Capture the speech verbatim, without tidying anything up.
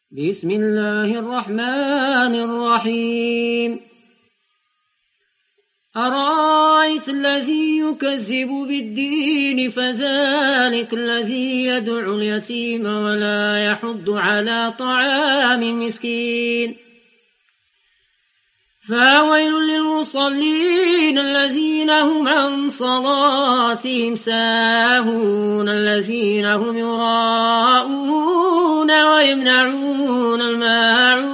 بسم الله الرحمن الرحيم أرأيت الذي يكذب بالدين فذلك الذي يدعو اليتيم ولا يحض على طعام المسكين فويل للمصلين الذين هم عن صلاتهم ساهون الذين هم يراءون ويمنعون الماعون